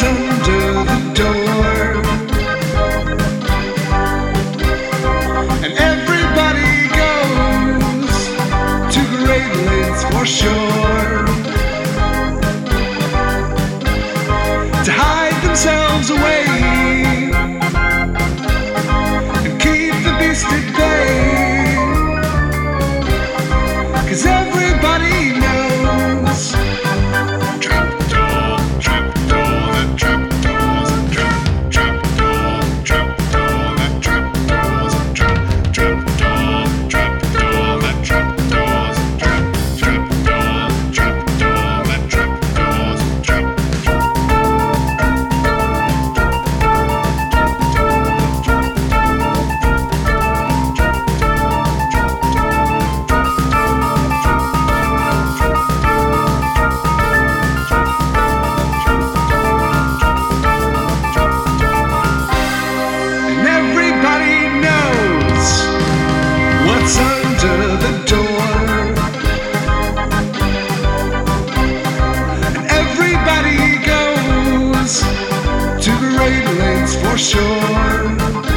what's under the door. And everybody goes to Great Lakes for sure, to hide themselves away and keep the beast at bay. 'Cause everybody knows trapdoor, trapdoor, that trapdoor's a trap, trapdoor, trapdoor, that trapdoor's a trap, trapdoor, trapdoor, that trapdoor's a trap, trapdoor, trapdoor, that trapdoor's a trap. And everybody knows what's under the door. And everybody goes to Great Lakes for sure.